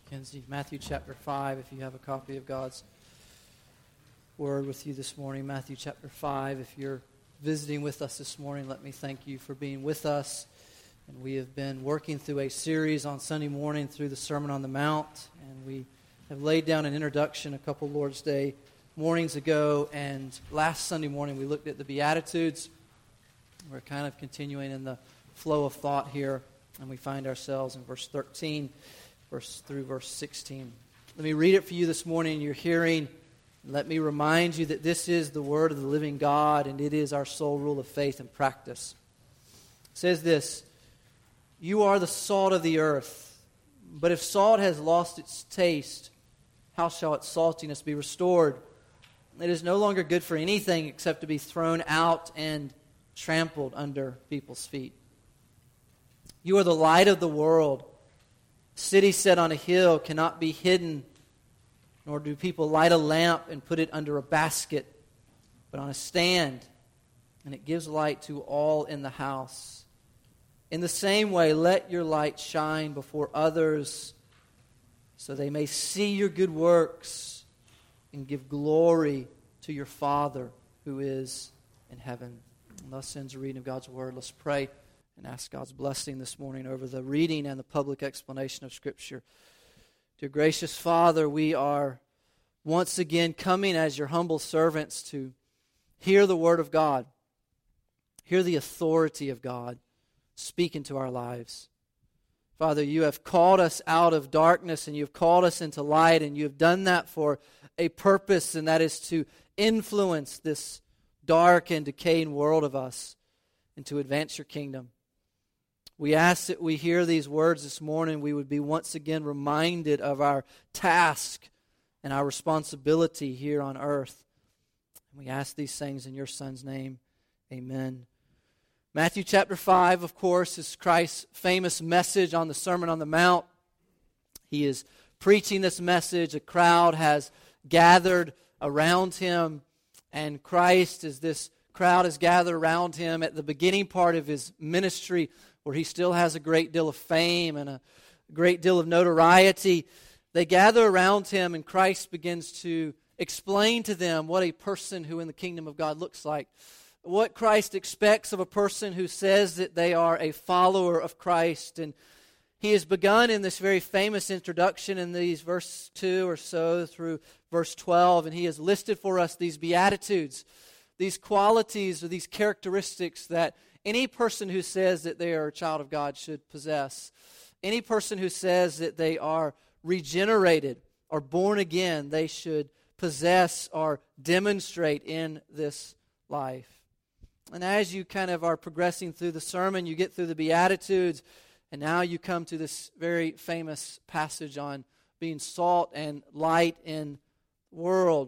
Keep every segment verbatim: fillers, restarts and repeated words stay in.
Kenzie. Matthew chapter five, if you have a copy of God's Word with you this morning. Matthew chapter five. If you're visiting with us this morning, let me thank you for being with us. And we have been working through a series on Sunday morning through the Sermon on the Mount. And we have laid down an introduction a couple Lord's Day mornings ago. And last Sunday morning we looked at the Beatitudes. We're kind of continuing in the flow of thought here. And we find ourselves in verse thirteen. Verse through verse sixteen. Let me read it for you this morning in your hearing. Let me remind you that this is the word of the living God, and it is our sole rule of faith and practice. It says this: "You are the salt of the earth, but if salt has lost its taste, how shall its saltiness be restored? It is no longer good for anything except to be thrown out and trampled under people's feet. You are the light of the world. City set on a hill cannot be hidden, nor do people light a lamp and put it under a basket, but on a stand, and it gives light to all in the house. In the same way, let your light shine before others, so they may see your good works and give glory to your Father who is in heaven." And thus ends the reading of God's Word. Let's pray and ask God's blessing this morning over the reading and the public explanation of Scripture. Dear gracious Father, we are once again coming as your humble servants to hear the Word of God, hear the authority of God speak into our lives. Father, you have called us out of darkness and you have called us into light, and you have done that for a purpose, and that is to influence this dark and decaying world of us and to advance your kingdom. We ask that we hear these words this morning, we would be once again reminded of our task and our responsibility here on earth. And we ask these things in your Son's name. Amen. Matthew chapter five, of course, is Christ's famous message on the Sermon on the Mount. He is preaching this message. A crowd has gathered around him, and Christ, as this crowd is gathered around him at the beginning part of his ministry, where he still has a great deal of fame and a great deal of notoriety, they gather around him, and Christ begins to explain to them what a person who in the kingdom of God looks like, what Christ expects of a person who says that they are a follower of Christ. And he has begun in this very famous introduction in these verse two or so through verse twelve, and he has listed for us these Beatitudes, these qualities or these characteristics that any person who says that they are a child of God should possess. Any person who says that they are regenerated or born again, they should possess or demonstrate in this life. And as you kind of are progressing through the sermon, you get through the Beatitudes, and now you come to this very famous passage on being salt and light in the world.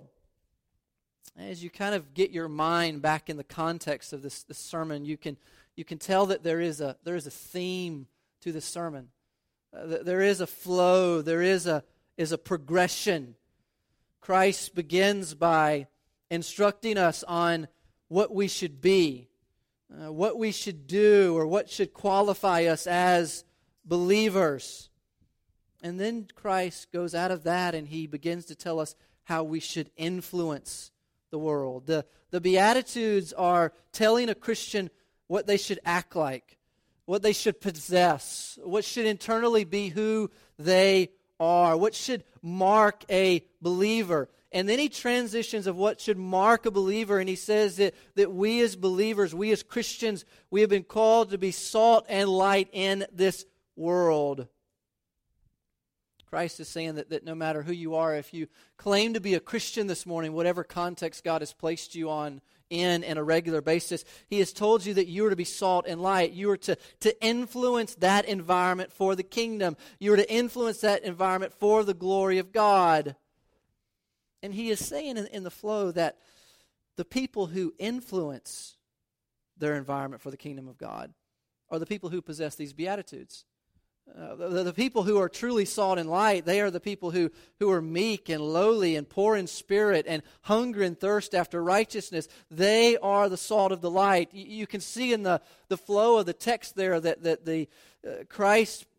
As you kind of get your mind back in the context of this, this sermon, you can you can tell that there is a there is a theme to the sermon. Uh, there is a flow. There is a is a progression. Christ begins by instructing us on what we should be, uh, what we should do, or what should qualify us as believers. And then Christ goes out of that and he begins to tell us how we should influence the world. The, the Beatitudes are telling a Christian what they should act like, what they should possess, what should internally be who they are, what should mark a believer. And then he transitions of what should mark a believer, and he says that, that we as believers, we as Christians, we have been called to be salt and light in this world. Christ is saying that, that no matter who you are, if you claim to be a Christian this morning, whatever context God has placed you on in on a regular basis, he has told you that you are to be salt and light. You are to, to influence that environment for the kingdom. You are to influence that environment for the glory of God. And he is saying in, in the flow that the people who influence their environment for the kingdom of God are the people who possess these Beatitudes. Uh, the, the people who are truly salt and light, they are the people who, who are meek and lowly and poor in spirit and hunger and thirst after righteousness. They are the salt of the light. You, you can see in the, the flow of the text there that, that the uh, Christ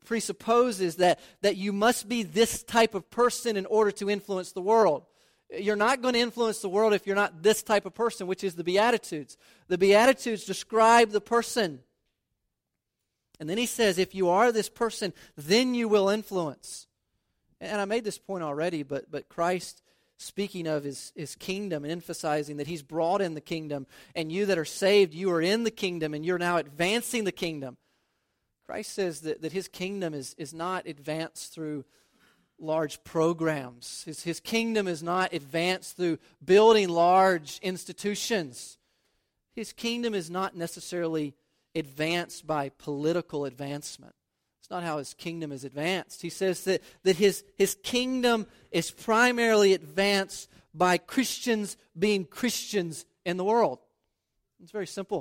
presupposes that, that you must be this type of person in order to influence the world. You're not going to influence the world if you're not this type of person, which is the Beatitudes. The Beatitudes describe the person. And then he says, if you are this person, then you will influence. And I made this point already, but but Christ, speaking of his, his kingdom and emphasizing that he's brought in the kingdom, and you that are saved, you are in the kingdom, and you're now advancing the kingdom. Christ says that, that his kingdom is, is not advanced through large programs. His, his kingdom is not advanced through building large institutions. His kingdom is not necessarily advanced by political advancement. It's not how his kingdom is advanced. He says that, that his, his kingdom is primarily advanced by Christians being Christians in the world. It's very simple.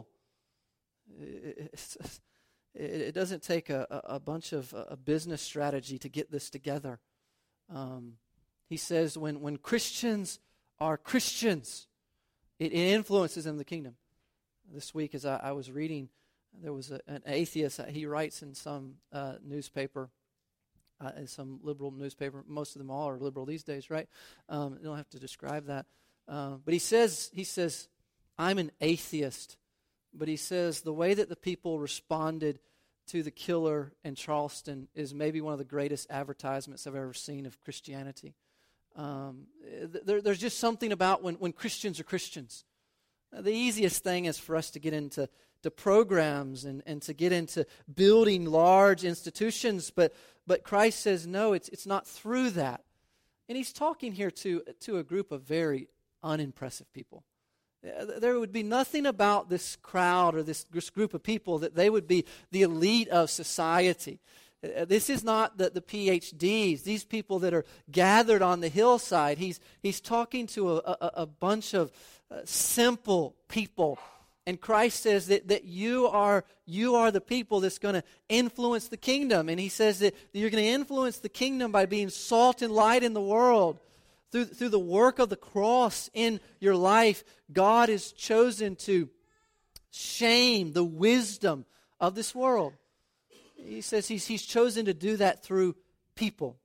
It's, it doesn't take a, a bunch of a business strategy to get this together. Um, he says when, when Christians are Christians, it, it influences them the kingdom. This week as I, I was reading, there was a, an atheist, he writes in some uh, newspaper, uh, in some liberal newspaper, most of them all are liberal these days, right? Um, you don't have to describe that. Uh, but he says, he says, I'm an atheist. But he says the way that the people responded to the killer in Charleston is maybe one of the greatest advertisements I've ever seen of Christianity. Um, there, there's just something about when, when Christians are Christians. Uh, the easiest thing is for us to get into to programs and, and to get into building large institutions, but but Christ says no, it's it's not through that. And he's talking here to to a group of very unimpressive people. There would be nothing about this crowd or this, this group of people that they would be the elite of society. This is not the, the P H Ds, these people that are gathered on the hillside. He's, he's talking to a, a, a bunch of uh, simple people. And Christ says that, that you are you are the people that's going to influence the kingdom. And he says that, that you're going to influence the kingdom by being salt and light in the world. Through, through the work of the cross in your life, God has chosen to shame the wisdom of this world. He says he's, he's chosen to do that through people.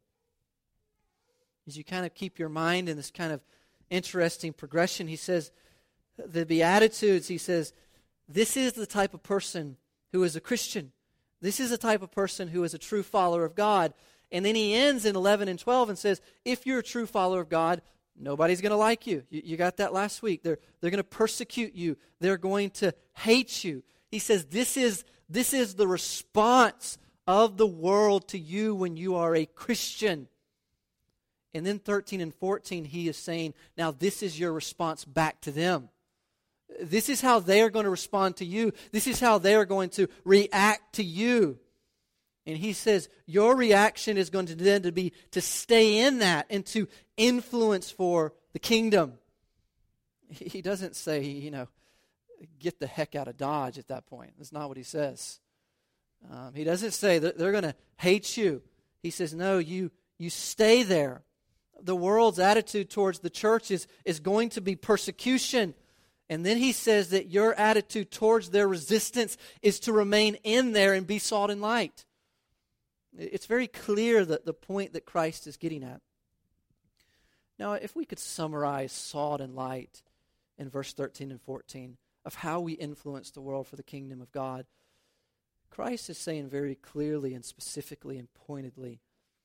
As you kind of keep your mind in this kind of interesting progression, he says, the Beatitudes, he says, this is the type of person who is a Christian. This is the type of person who is a true follower of God. And then he ends in eleven and twelve and says, if you're a true follower of God, nobody's going to like you. you. You got that last week. They're, they're going to persecute you. They're going to hate you. He says this is, this is the response of the world to you when you are a Christian. And then thirteen and fourteen, he is saying, now this is your response back to them. This is how they are going to respond to you. This is how they are going to react to you. And he says your reaction is going to then to be to stay in that and to influence for the kingdom. He doesn't say, you know, get the heck out of Dodge at that point. That's not what he says. Um, he doesn't say that they're going to hate you. He says, no, you you stay there. The world's attitude towards the church is, is going to be persecution. And then he says that your attitude towards their resistance is to remain in there and be salt and light. It's very clear that the point that Christ is getting at. Now, if we could summarize salt and light in verse thirteen and fourteen of how we influence the world for the kingdom of God, Christ is saying very clearly and specifically and pointedly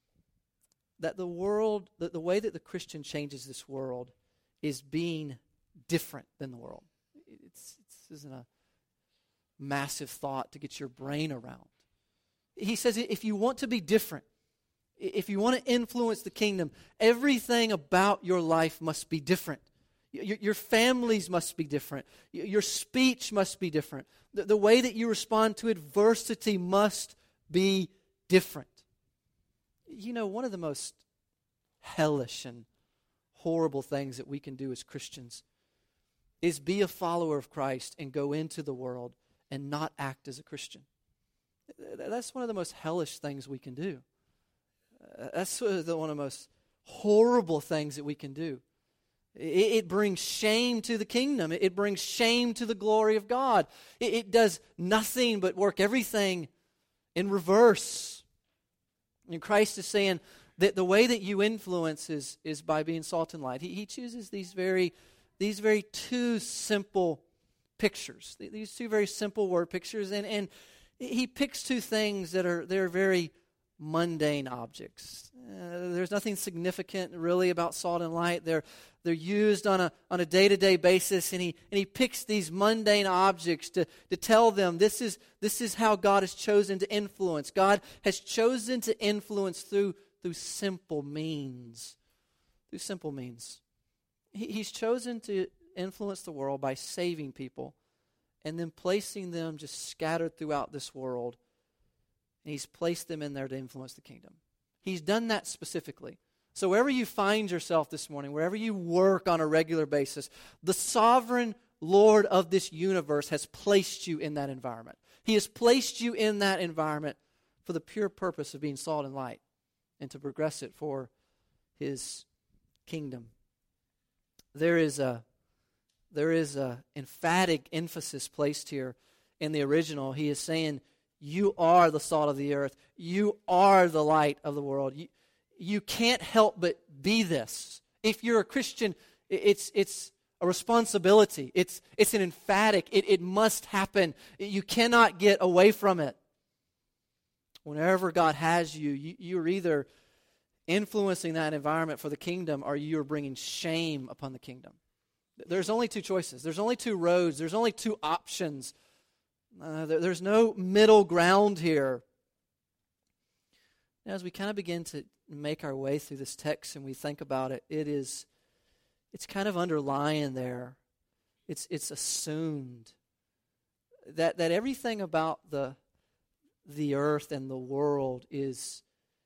that the world, that the way that the Christian changes this world is being different than the world. It's, it's, this isn't a massive thought to get your brain around. He says if you want to be different, if you want to influence the kingdom, everything about your life must be different. Your, your families must be different. Your speech must be different. The, the way that you respond to adversity must be different. You know, one of the most hellish and horrible things that we can do as Christians is be a follower of Christ and go into the world and not act as a Christian. That's one of the most hellish things we can do. That's one of the most horrible things that we can do. It, it brings shame to the kingdom. It, it brings shame to the glory of God. It, it does nothing but work everything in reverse. And Christ is saying that the way that you influence is, is by being salt and light. He, he chooses these very, these very two simple pictures, these two very simple word pictures, and, and he picks two things that are they're very mundane objects. Uh, there's nothing significant really about salt and light. They're they're used on a on a day-to-day basis, and he and he picks these mundane objects to, to tell them this is this is how God has chosen to influence. God has chosen to influence through through simple means. Through simple means. He, he's chosen to influence the world by saving people and then placing them just scattered throughout this world. And he's placed them in there to influence the kingdom. He's done that specifically. So wherever you find yourself this morning, wherever you work on a regular basis, the sovereign Lord of this universe has placed you in that environment. He has placed you in that environment for the pure purpose of being salt and light and to progress it for his kingdom. There is a there is a emphatic emphasis placed here in the original. He is saying, you are the salt of the earth. You are the light of the world. You, you can't help but be this. If you're a Christian, it's it's a responsibility. It's it's an emphatic. It, it must happen. You cannot get away from it. Whenever God has you, you, you're either influencing that environment for the kingdom or you're bringing shame upon the kingdom. There's only two choices. There's only two roads. There's only two options. Uh, there, there's no middle ground here. As we kind of begin to make our way through this text and we think about it, it is, it's kind of underlying there. It's it's assumed that that everything about the the earth and the world is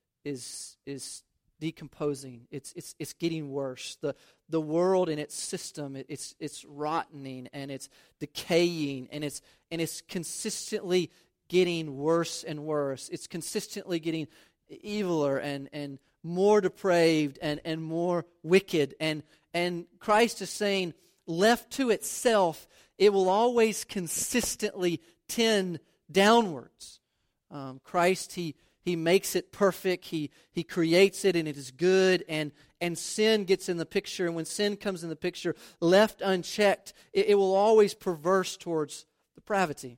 is is decomposing. It's it's it's getting worse. The the world and its system, it, it's it's rotting and it's decaying and it's and it's consistently getting worse and worse. It's consistently getting eviler and and more depraved and and more wicked. And and Christ is saying, left to itself, it will always consistently tend downwards. Um, Christ, he He makes it perfect. He he creates it and it is good. And, and sin gets in the picture. And when sin comes in the picture, left unchecked, it, it will always perverse towards depravity.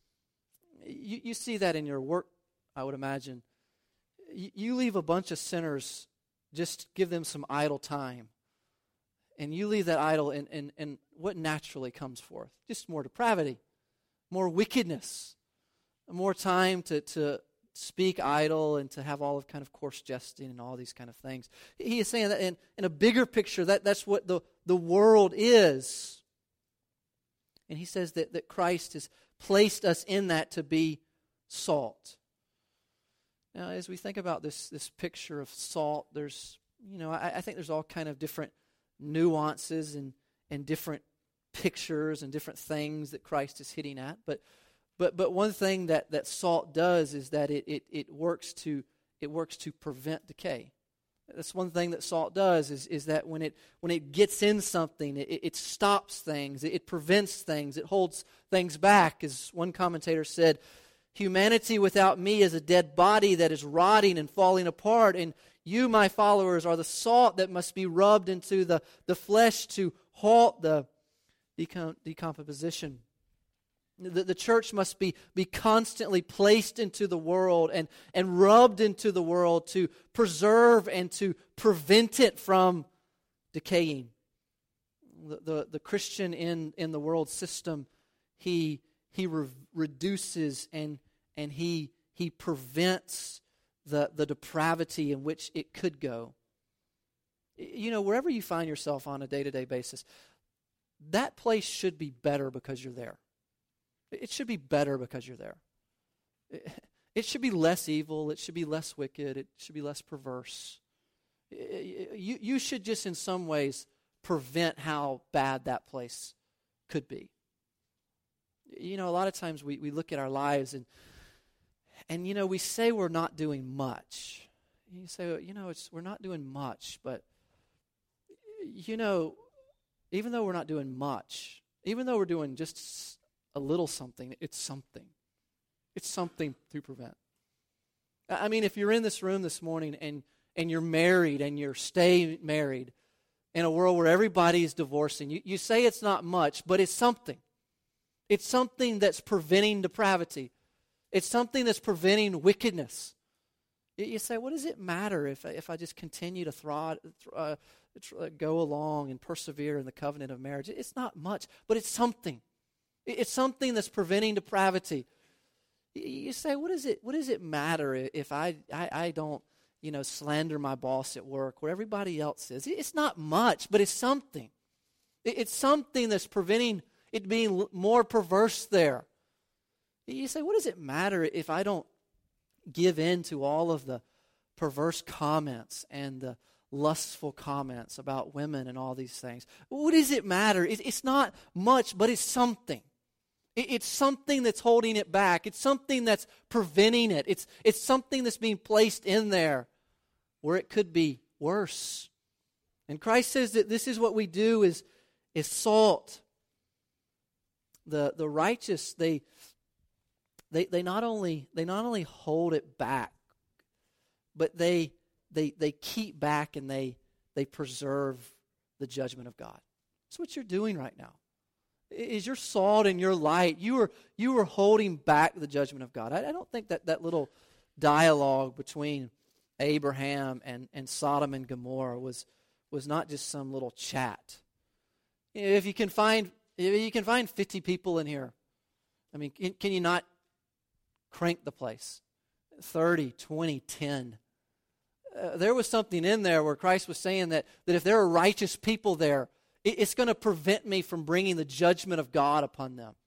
You, you see that in your work, I would imagine. You, you leave a bunch of sinners, just give them some idle time. And you leave that idle and, and, and what naturally comes forth? Just more depravity, more wickedness, more time to to speak idle and to have all of kind of coarse jesting and all these kind of things. He is saying that in, in a bigger picture, that, that's what the, the world is. And he says that, that Christ has placed us in that to be salt. Now, as we think about this, this picture of salt, there's, you know, I, I think there's all kind of different nuances and, and different pictures and different things that Christ is hitting at. But But but one thing that, that salt does is that it, it, it works to it works to prevent decay. That's one thing that salt does is, is that when it when it gets in something, it, it stops things, it, it prevents things, it holds things back. As one commentator said, humanity without me is a dead body that is rotting and falling apart, and you, my followers, are the salt that must be rubbed into the, the flesh to halt the decom- decomposition. The, the church must be, be constantly placed into the world and, and rubbed into the world to preserve and to prevent it from decaying. The, the, the Christian in, in the world system, he he re- reduces and and he he prevents the, the depravity in which it could go. You know, wherever you find yourself on a day-to-day basis, that place should be better because you're there. It should be better because you're there. It, it should be less evil. It should be less wicked. It should be less perverse. It, you, you should just in some ways prevent how bad that place could be. You know, a lot of times we, we look at our lives and, and, you know, we say we're not doing much. You say, you know, it's we're not doing much, but, you know, even though we're not doing much, even though we're doing just a little something, it's something. It's something to prevent. I mean, if you're in this room this morning and, and you're married and you're staying married in a world where everybody is divorcing, you, you say it's not much, but it's something. It's something that's preventing depravity. It's something that's preventing wickedness. You, you say, what does it matter if, if I just continue to thrive, uh, go along and persevere in the covenant of marriage? It's not much, but it's something. It's something that's preventing depravity. You say, what does it what does it matter if I, I, I don't, you know, slander my boss at work where everybody else is? It's not much, but it's something. It's something that's preventing it being more perverse there. You say, what does it matter if I don't give in to all of the perverse comments and the lustful comments about women and all these things? What does it matter? It's not much, but it's something. It's something that's holding it back. It's something that's preventing it. It's, it's something that's being placed in there where it could be worse. And Christ says that this is what we do is, is salt. The, the righteous, they, they, they, not only, they not only hold it back, but they, they, they keep back and they, they preserve the judgment of God. That's what you're doing right now. Is your salt and your light. You are you are holding back the judgment of God. I, I don't think that that little dialogue between Abraham and, and Sodom and Gomorrah was was not just some little chat. If you can find if you can find fifty people in here, I mean, can, can you not crank the place? thirty, twenty, ten. Uh, there was something in there where Christ was saying that, that if there are righteous people there, it's going to prevent me from bringing the judgment of God upon them.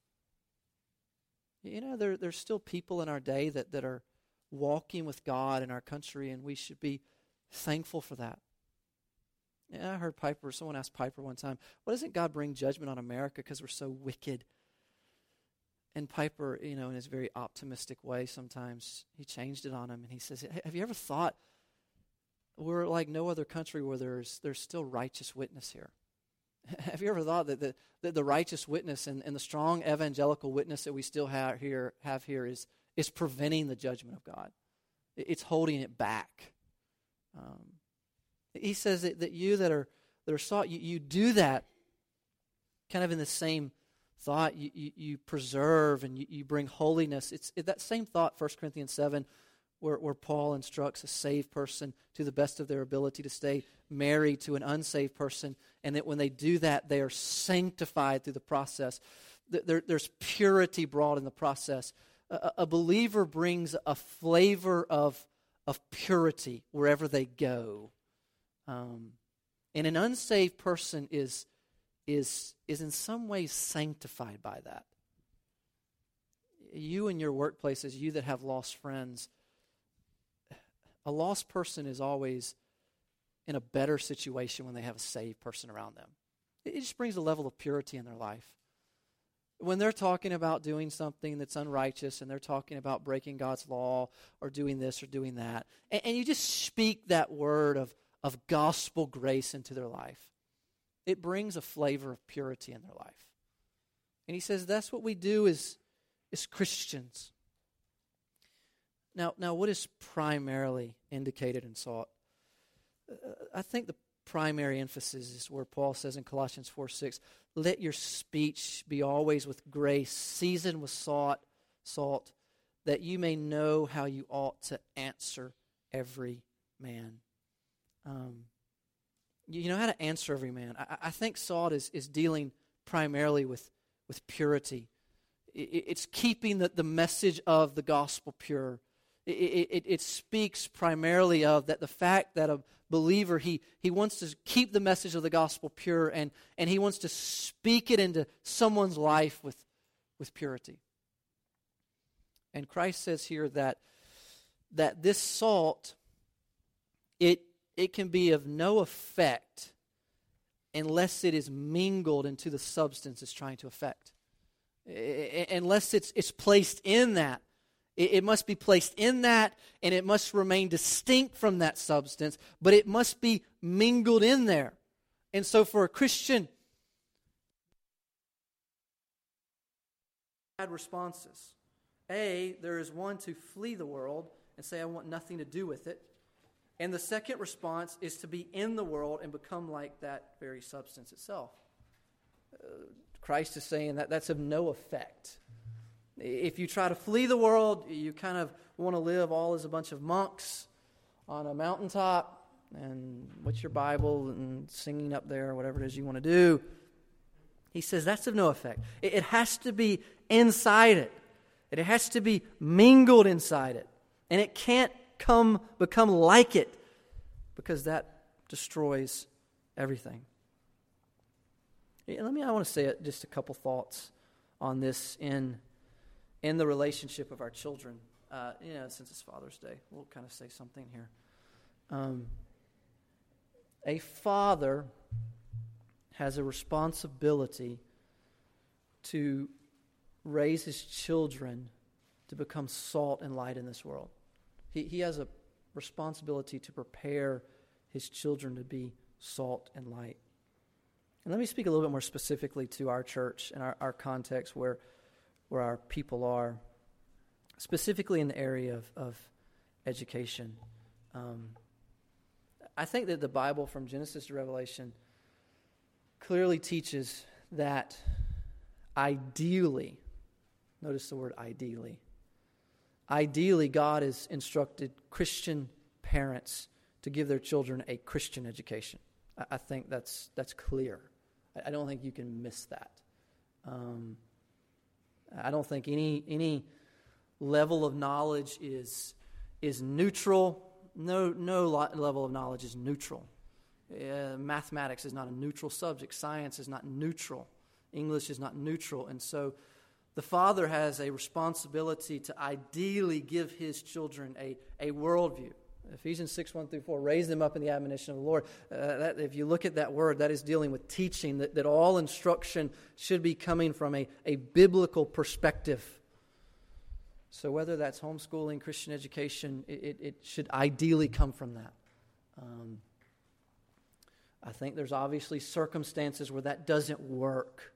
You know, there, there's still people in our day that, that are walking with God in our country, and we should be thankful for that. Yeah, I heard Piper, someone asked Piper one time, why doesn't God bring judgment on America because we're so wicked? And Piper, you know, in his very optimistic way sometimes, he changed it on him, and he says, have you ever thought we're like no other country where there's there's still righteous witness here? Have you ever thought that the, that the righteous witness and, and the strong evangelical witness that we still have here, have here is, is preventing the judgment of God? It's holding it back. Um, he says that, that you that are that are sought, you, you do that kind of in the same thought. You, you, you preserve and you, you bring holiness. It's it, that same thought, First Corinthians seven, Where, where Paul instructs a saved person to the best of their ability to stay married to an unsaved person, and that when they do that, they are sanctified through the process. There, there's purity brought in the process. A, a believer brings a flavor of, of purity wherever they go. Um, and an unsaved person is, is, is in some ways sanctified by that. You in your workplaces, you that have lost friends, a lost person is always in a better situation when they have a saved person around them. It just brings a level of purity in their life. When they're talking about doing something that's unrighteous and they're talking about breaking God's law or doing this or doing that, and, and you just speak that word of, of gospel grace into their life, it brings a flavor of purity in their life. And he says that's what we do as, as Christians. Now, now, what is primarily indicated and sought? Uh, I think the primary emphasis is where Paul says in Colossians four six, let your speech be always with grace, seasoned with salt, salt, that you may know how you ought to answer every man. Um, you know how to answer every man. I, I think salt is, is dealing primarily with, with purity. It, it's keeping the, the message of the gospel pure. It, it, it speaks primarily of that the fact that a believer, he, he wants to keep the message of the gospel pure, and, and he wants to speak it into someone's life with, with purity. And Christ says here that, that this salt, it, it can be of no effect unless it is mingled into the substance it's trying to affect. Unless it's, it's placed in that. It must be placed in that, and it must remain distinct from that substance, but it must be mingled in there. And so for a Christian, bad responses. A, there is one to flee the world, and say, I want nothing to do with it. And the second response is to be in the world and become like that very substance itself. Uh, Christ is saying that that's of no effect. If you try to flee the world, you kind of want to live all as a bunch of monks on a mountaintop, and what's your Bible and singing up there, whatever it is you want to do. He says that's of no effect. It, it has to be inside it. It has to be mingled inside it. And it can't come become like it, because that destroys everything. Let me, I want to say just a couple thoughts on this in, in the relationship of our children. Uh, you know, since it's Father's Day, we'll kind of say something here. Um, a father has a responsibility to raise his children to become salt and light in this world. He, he has a responsibility to prepare his children to be salt and light. And let me speak a little bit more specifically to our church and our, our context where, where our people are, specifically in the area of, of education. Um, I think that the Bible from Genesis to Revelation clearly teaches that ideally, notice the word ideally, ideally God has instructed Christian parents to give their children a Christian education. I, I think that's that's clear. I, I don't think you can miss that. Um, I don't think any any level of knowledge is is neutral. No no level of knowledge is neutral. Uh, mathematics is not a neutral subject. Science is not neutral. English is not neutral. And so the father has a responsibility to ideally give his children a, a worldview. Ephesians six, one through four, raise them up in the admonition of the Lord. Uh, that, if you look at that word, that is dealing with teaching, that, that all instruction should be coming from a, a biblical perspective. So whether that's homeschooling, Christian education, it, it, it should ideally come from that. Um, I think there's obviously circumstances where that doesn't work.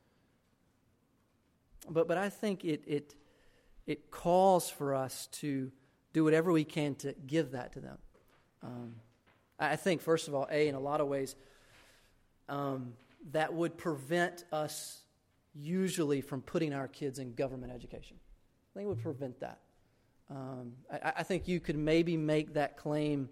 But but I think it it it calls for us to do whatever we can to give that to them. Um, I think, first of all, A, in a lot of ways, um, that would prevent us usually from putting our kids in government education. I think it would prevent that. Um, I, I think you could maybe make that claim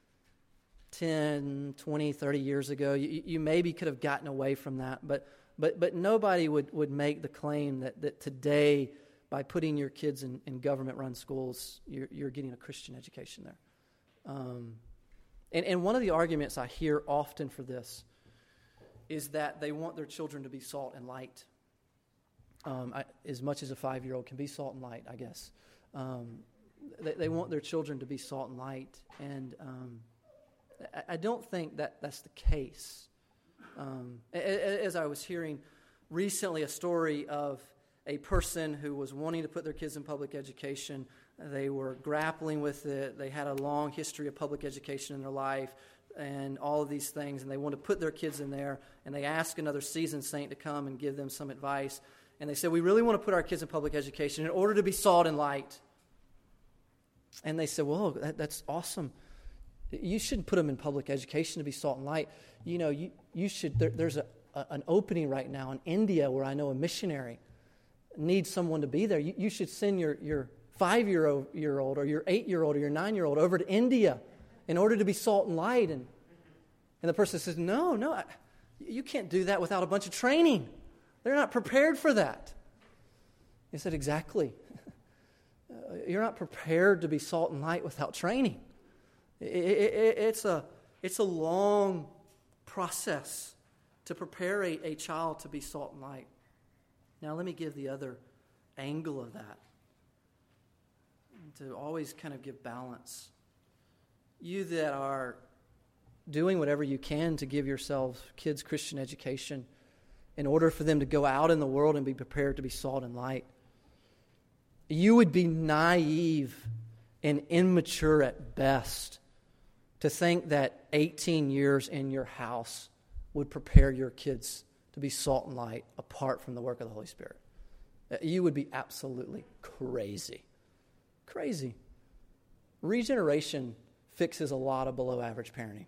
ten, twenty, thirty years ago. You, you maybe could have gotten away from that, but but but nobody would, would make the claim that, that today, by putting your kids in, in government-run schools, you're, you're getting a Christian education there. Um, and, and one of the arguments I hear often for this is that they want their children to be salt and light. Um, I, as much as a five-year-old can be salt and light, I guess. Um, they, they want their children to be salt and light, and um, I, I don't think that that's the case. Um, as I was hearing recently a story of a person who was wanting to put their kids in public education. They were grappling with it. They had a long history of public education in their life and all of these things, and they wanted to put their kids in there, and they asked another seasoned saint to come and give them some advice. And they said, we really want to put our kids in public education in order to be salt and light. And they said, well, that, that's awesome. You shouldn't put them in public education to be salt and light. You know, you, you should, there, there's a, a, an opening right now in India where I know a missionary needs someone to be there. You, you should send your, your five-year-old or your eight-year-old or your nine-year-old over to India in order to be salt and light. And, and the person says, no, no, I, you can't do that without a bunch of training. They're not prepared for that. He said, exactly. You're not prepared to be salt and light without training. It, it, it's a it's a long process to prepare a, a child to be salt and light. Now, let me give the other angle of that, to always kind of give balance. You that are doing whatever you can to give yourselves kids Christian education in order for them to go out in the world and be prepared to be salt and light, you would be naive and immature at best to think that eighteen years in your house would prepare your kids to be salt and light apart from the work of the Holy Spirit. You would be absolutely crazy. Crazy. regeneration fixes a lot of below average parenting.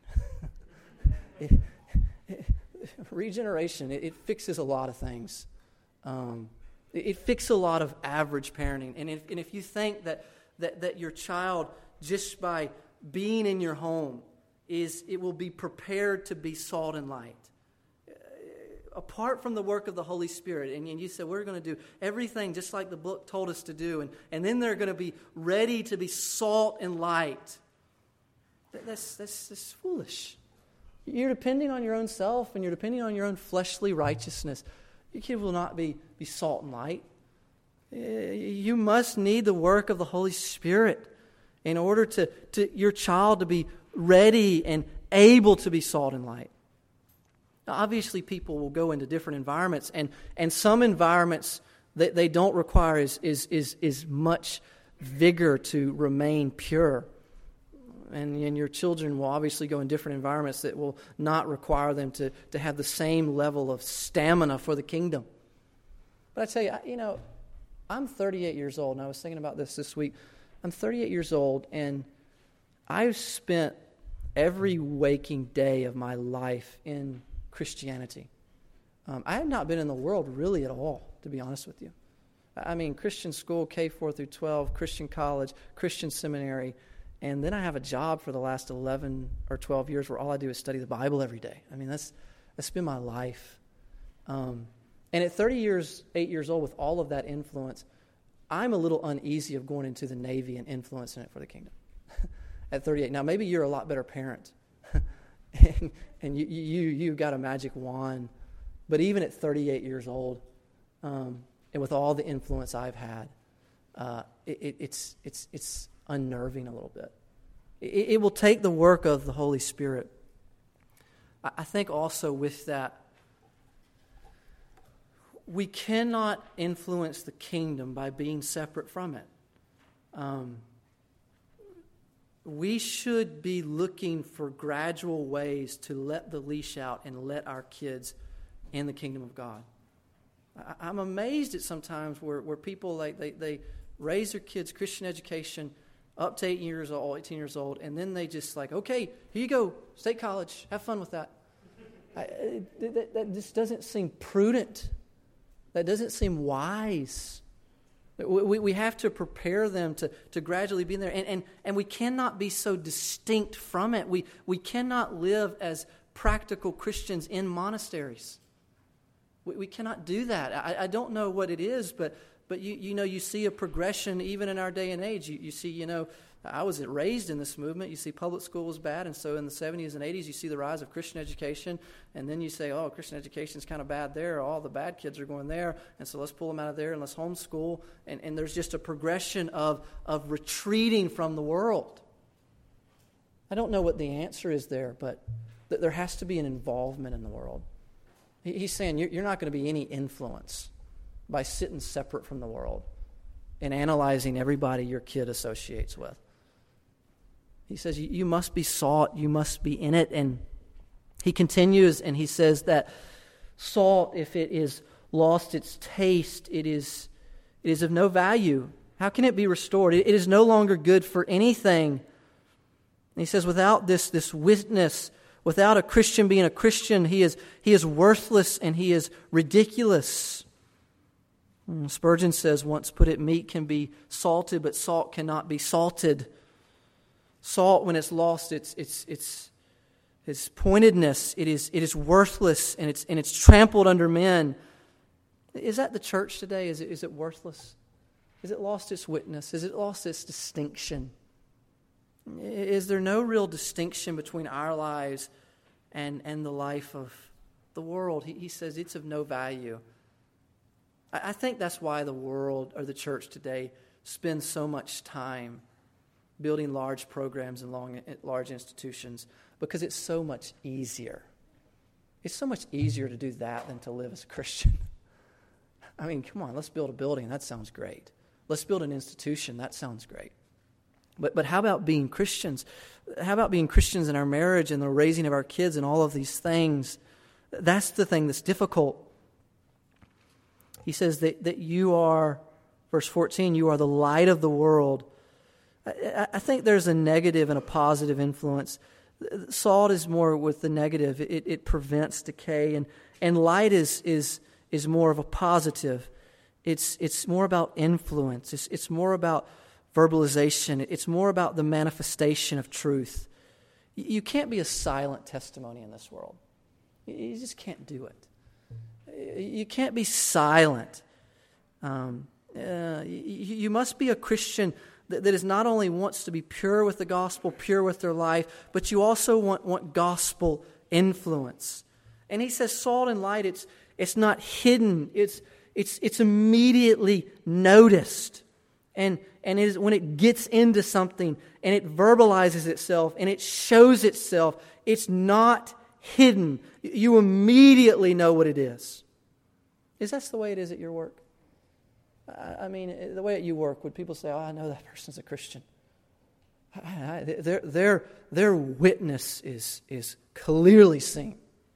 it, it, regeneration, it, it fixes a lot of things. Um, it, it fixes a lot of average parenting. And if, and if you think that, that, that your child, just by being in your home, is it will be prepared to be salt and light. Apart from the work of the Holy Spirit, and, and you said, we're going to do everything just like the book told us to do, and, and then they're going to be ready to be salt and light. That, that's, that's, that's foolish. You're depending on your own self, and you're depending on your own fleshly righteousness. Your kid will not be, be salt and light. You must need the work of the Holy Spirit in order to, to your child to be ready and able to be salt and light. Now, obviously, people will go into different environments, and, and some environments that they don't require is, is, is, is much vigor to remain pure. And, and your children will obviously go in different environments that will not require them to, to have the same level of stamina for the kingdom. But I tell you, you know, I'm thirty-eight years old, and I was thinking about this this week. I'm thirty-eight years old, and I've spent every waking day of my life in Christianity. Um, I have not been in the world really at all, to be honest with you. I mean, Christian school, K four through twelve, Christian college, Christian seminary, and then I have a job for the last eleven or twelve years where all I do is study the Bible every day. I mean, that's that's been my life. Um, and at thirty years, eight years old, with all of that influence, I'm a little uneasy of going into the Navy and influencing it for the kingdom. At thirty-eight. Now, maybe you're a lot better parent. and and you, you, you got a magic wand. But even at thirty-eight years old, um, and with all the influence I've had, uh, it, it, it's, it's, it's unnerving a little bit. It, it will take the work of the Holy Spirit. I, I think also with that, we cannot influence the kingdom by being separate from it. Um, we should be looking for gradual ways to let the leash out and let our kids in the kingdom of God. I, I'm amazed at sometimes where, where people, like they, they raise their kids Christian education up to eight years old, eighteen years old, and then they just like, okay, here you go, state college, have fun with that. I, that, that just doesn't seem prudent. That doesn't seem wise. We, we have to prepare them to, to gradually be in there. And, and, and we cannot be so distinct from it. We, we cannot live as practical Christians in monasteries. We, we cannot do that. I, I don't know what it is, but but you you know, you see a progression even in our day and age. You, you see, you know, I was raised in this movement. You see public school was bad, and so in the seventies and eighties, you see the rise of Christian education, and then you say, oh, Christian education is kind of bad there. All the bad kids are going there, and so let's pull them out of there and let's homeschool. And, and there's just a progression of, of retreating from the world. I don't know what the answer is there, but th- there has to be an involvement in the world. He, he's saying you're, you're not going to be any influence by sitting separate from the world and analyzing everybody your kid associates with. He says, you must be salt, you must be in it. And he continues and he says that salt, if it is lost its taste, it is, it is of no value. How can it be restored? It, it is no longer good for anything. And he says, without this, this witness, without a Christian being a Christian, he is, he is worthless and he is ridiculous. Spurgeon says, once put it, meat can be salted, but salt cannot be salted. Salt, when it's lost its its its its pointedness, it is it is worthless and it's and it's trampled under men. Is that the church today? Is it is it worthless? Is it lost its witness? Is it lost its distinction? Is there no real distinction between our lives and and the life of the world? He, he says it's of no value. I, I think that's why the world or the church today spends so much time building large programs and long, large institutions, because it's so much easier. It's so much easier to do that than to live as a Christian. I mean, come on, let's build a building. That sounds great. Let's build an institution. That sounds great. But but how about being Christians? How about being Christians in our marriage and the raising of our kids and all of these things? That's the thing that's difficult. He says that, that you are, verse fourteen, you are the light of the world. I, I think there's a negative and a positive influence. Salt is more with the negative. It, it prevents decay, and, and light is is is more of a positive. It's it's more about influence. It's it's more about verbalization. It's more about the manifestation of truth. You can't be a silent testimony in this world. You just can't do it. You can't be silent. Um, uh, you, you must be a Christian that, that is not only wants to be pure with the gospel, pure with their life, but you also want, want gospel influence. And he says salt and light, it's it's not hidden. It's it's it's immediately noticed. And and it is, when it gets into something and it verbalizes itself and it shows itself, it's not hidden. You immediately know what it is. Is that the way it is at your work? I mean, the way at you work, would people say, "Oh, I know that person's a Christian"? Their their their witness is is clearly seen.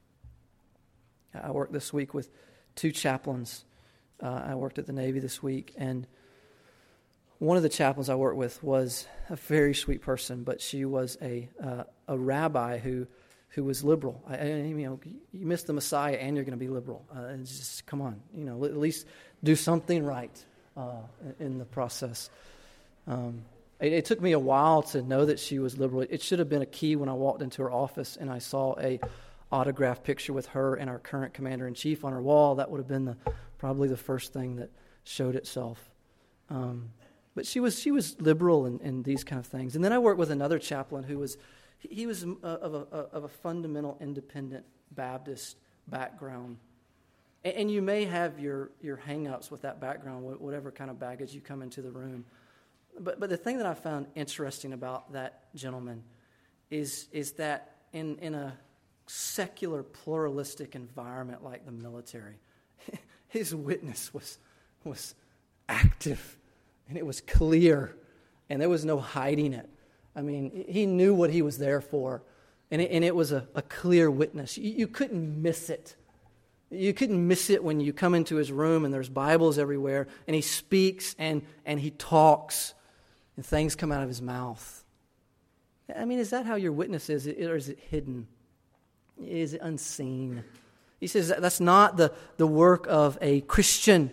I worked this week with two chaplains. Uh, I worked at the Navy this week, and one of the chaplains I worked with was a very sweet person, but she was a uh, a rabbi who who was liberal. I, I, you know, you miss the Messiah, and you're going to be liberal. Uh, it's just come on, you know, at least do something right uh, in the process. Um, it, it took me a while to know that she was liberal. It should have been a key when I walked into her office and I saw a autographed picture with her and our current commander-in-chief on her wall. That would have been the probably the first thing that showed itself. Um, but she was she was liberal in, in these kind of things. And then I worked with another chaplain who was he was of a, of a fundamental independent Baptist background. And, and you may have your your hang-ups with that background, whatever kind of baggage you come into the room. But but the thing that I found interesting about that gentleman is is that in in a secular, pluralistic environment like the military, his witness was was active, and it was clear, and there was no hiding it. I mean, he knew what he was there for, and it, and it was a, a clear witness. You, you couldn't miss it. You couldn't miss it when you come into his room and there's Bibles everywhere, and he speaks and, and he talks, and things come out of his mouth. I mean, is that how your witness is, or is it hidden? Is it unseen? He says that that's not the, the work of a Christian.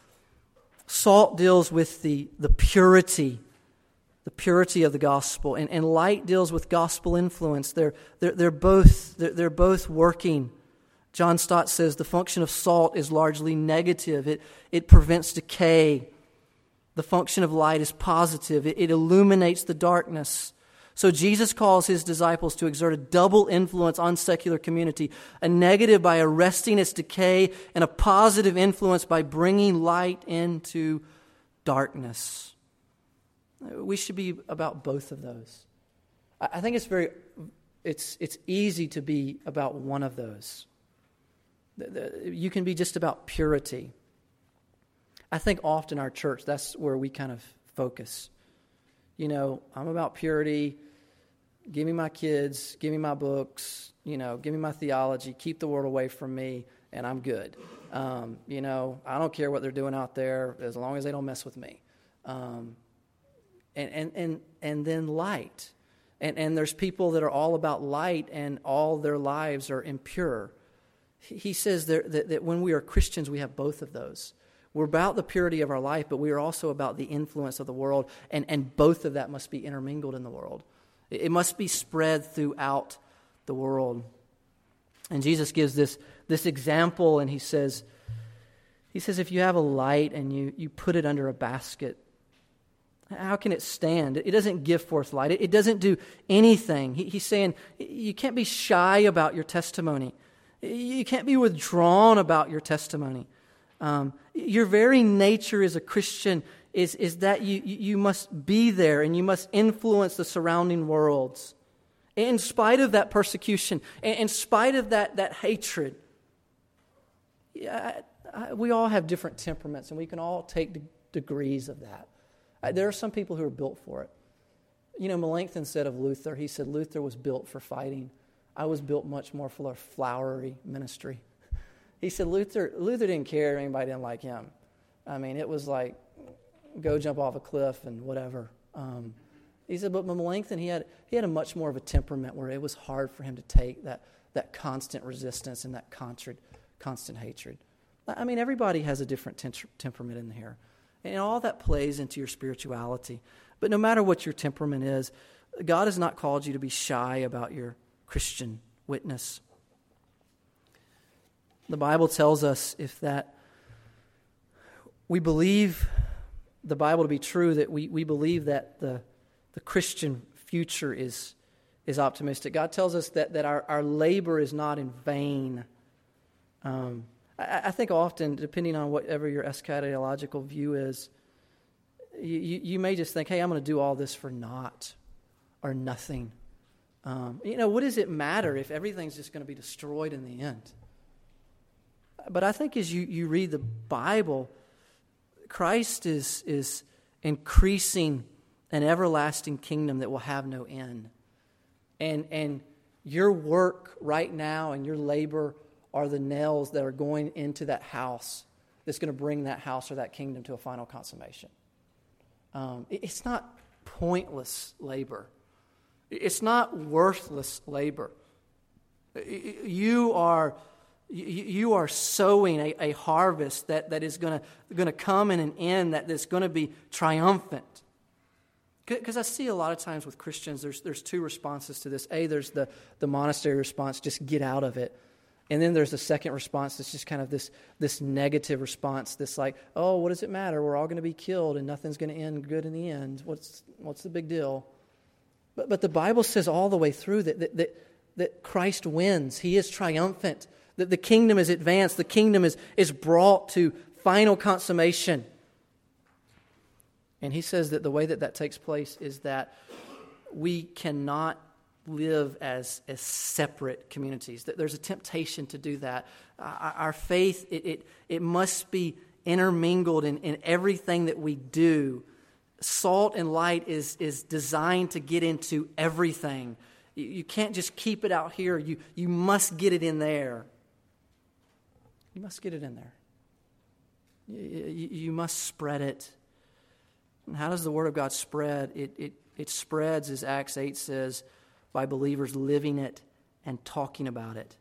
Salt deals with the, the purity, the purity of the gospel, and, and light deals with gospel influence. They're they're, they're both they're, they're both working. John Stott says the function of salt is largely negative. It it prevents decay. The function of light is positive. It, it illuminates the darkness. So Jesus calls his disciples to exert a double influence on secular community, a negative by arresting its decay, and a positive influence by bringing light into darkness. We should be about both of those. I think it's very, it's it's easy to be about one of those. You can be just about purity. I think often our church, that's where we kind of focus. You know, I'm about purity. Give me my kids. Give me my books. You know, give me my theology. Keep the world away from me, and I'm good. Um, you know, I don't care what they're doing out there as long as they don't mess with me. Um, and and and and then light, and and there's people that are all about light, and all their lives are impure. He says that that, that when we are Christians, we have both of those. We're about the purity of our life, but we are also about the influence of the world, and, and both of that must be intermingled in the world. It must be spread throughout the world. And Jesus gives this, this example, and he says, he says, if you have a light and you, you put it under a basket, how can it stand? It doesn't give forth light. It, it doesn't do anything. He, he's saying you can't be shy about your testimony. You can't be withdrawn about your testimony. Um, your very nature as a Christian is, is that you, you must be there and you must influence the surrounding worlds. In spite of that persecution, in spite of that, that hatred. Yeah, I, I, we all have different temperaments, and we can all take de- degrees of that. I, there are some people who are built for it. You know, Melanchthon said of Luther, he said, Luther was built for fighting. I was built much more for a flowery ministry. He said Luther Luther didn't care if anybody didn't like him. I mean, it was like, go jump off a cliff and whatever. Um, He said, but Melanchthon, he had he had a much more of a temperament where it was hard for him to take that, that constant resistance and that constant, constant hatred. I mean, everybody has a different tem- temperament in here. And all that plays into your spirituality. But no matter what your temperament is, God has not called you to be shy about your Christian witness. The Bible tells us if that we believe the Bible to be true, that we, we believe that the, the Christian future is, is optimistic. God tells us that, that our, our labor is not in vain. Um, I, I think often, depending on whatever your eschatological view is, you, you, you may just think, hey, I'm going to do all this for naught or nothing. Um, you know, what does it matter if everything's just going to be destroyed in the end? But I think as you, you read the Bible, Christ is, is increasing an everlasting kingdom that will have no end. And, and your work right now and your labor are the nails that are going into that house that's going to bring that house or that kingdom to a final consummation. Um, it, it's not pointless labor. It's not worthless labor. You are you are sowing a, a harvest that, that is going to going to come in an end that is going to be triumphant. Because I see a lot of times with Christians, there's there's two responses to this. A, there's the, the monastery response, just get out of it. And then there's the second response that's just kind of this, this negative response, this like, oh, what does it matter? We're all going to be killed and nothing's going to end good in the end. What's what's the big deal? But but the Bible says all the way through that that, that, that Christ wins. He is triumphant. That the kingdom is advanced. The kingdom is, is brought to final consummation. And he says that the way that that takes place is that we cannot live as, as separate communities. That there's a temptation to do that. Uh, our faith, it, it, it must be intermingled in, in everything that we do. Salt and light is, is designed to get into everything. You, you can't just keep it out here. You, you must get it in there. You must get it in there. You, you, you must spread it. And how does the Word of God spread? It, it, it spreads, as Acts eight says, by believers living it and talking about it.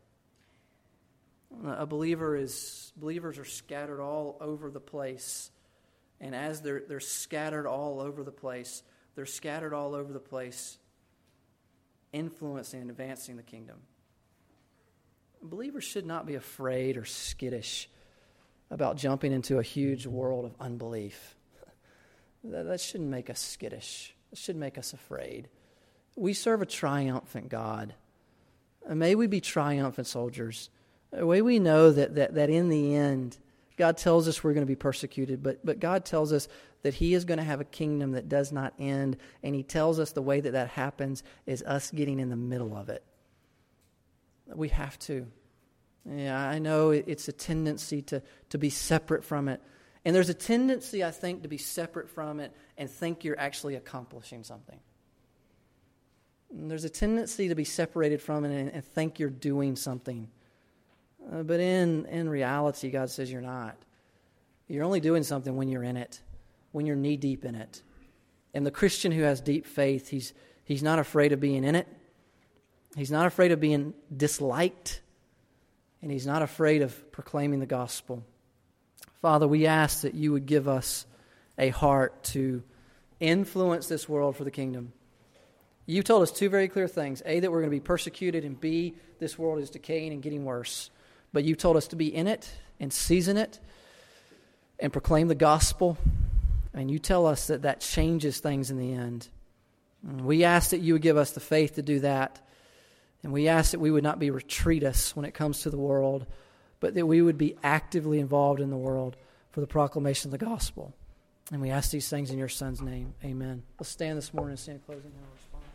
A believer is, believers are scattered all over the place. And as they're, they're scattered all over the place, they're scattered all over the place, influencing and advancing the kingdom. Believers should not be afraid or skittish about jumping into a huge world of unbelief. That, that shouldn't make us skittish. It should make us afraid. We serve a triumphant God. And may we be triumphant soldiers. May we know that, that, that in the end, God tells us we're going to be persecuted, but, but God tells us that He is going to have a kingdom that does not end, and He tells us the way that that happens is us getting in the middle of it. We have to. Yeah, I know it's a tendency to, to be separate from it. And there's a tendency, I think, to be separate from it and think you're actually accomplishing something. And there's a tendency to be separated from it and, and think you're doing something. Uh, but in, in reality, God says you're not. You're only doing something when you're in it, when you're knee-deep in it. And the Christian who has deep faith, he's he's not afraid of being in it. He's not afraid of being disliked, and he's not afraid of proclaiming the gospel. Father, we ask that you would give us a heart to influence this world for the kingdom. You told us two very clear things. A, that we're going to be persecuted, and B, this world is decaying and getting worse. But you told us to be in it and season it and proclaim the gospel. And you tell us that that changes things in the end. And we ask that you would give us the faith to do that. And we ask that we would not be retreatists when it comes to the world, but that we would be actively involved in the world for the proclamation of the gospel. And we ask these things in your Son's name. Amen. Let's stand this morning and stand closing our response.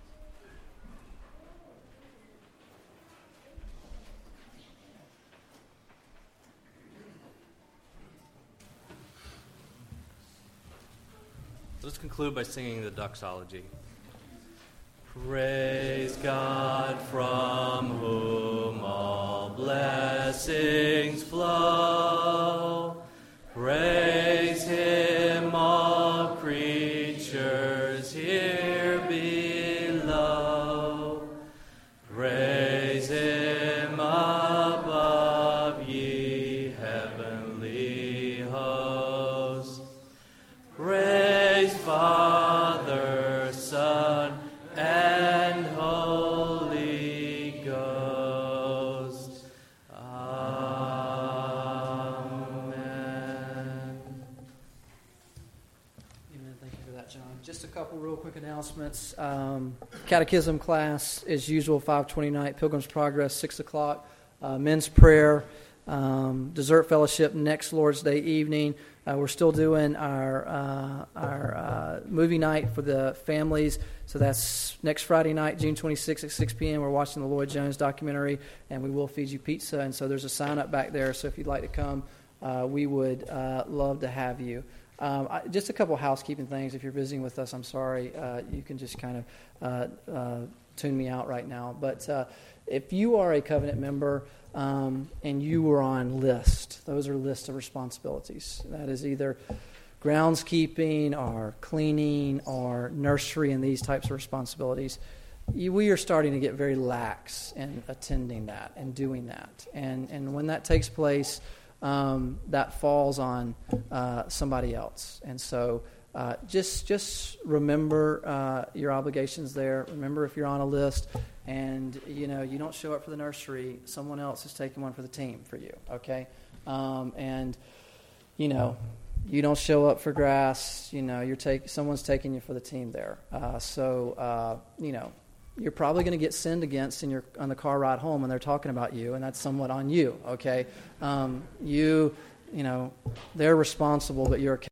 Let's conclude by singing the doxology. Praise God, from whom all blessings flow. Praise Him, all creatures here below. couple real quick announcements. Um, catechism class, as usual, five twenty night. Pilgrim's Progress, six o'clock. Uh, men's prayer. Um, dessert fellowship next Lord's Day evening. Uh, we're still doing our uh, our uh, movie night for the families. So that's next Friday night, June twenty-sixth at six p.m. We're watching the Lloyd Jones documentary, and we will feed you pizza. And so there's a sign up back there. So if you'd like to come, uh, we would uh, love to have you. Um, I, just a couple housekeeping things. If you're visiting with us, I'm sorry. Uh, you can just kind of uh, uh, tune me out right now. But uh, if you are a covenant member um, and you were on list, those are lists of responsibilities. That is either groundskeeping or cleaning or nursery and these types of responsibilities. You, we are starting to get very lax in attending that and doing that. And, and when that takes place, Um, that falls on uh, somebody else. And so uh, just just remember uh, your obligations there. Remember if you're on a list and, you know, you don't show up for the nursery, someone else is taking one for the team for you, okay? Um, and, you know, you don't show up for grass, you know, you're take, someone's taking you for the team there. Uh, so, uh, you know, you're probably going to get sinned against in your on the car ride home when they're talking about you, and that's somewhat on you, okay? Um, you, you know, they're responsible, but you're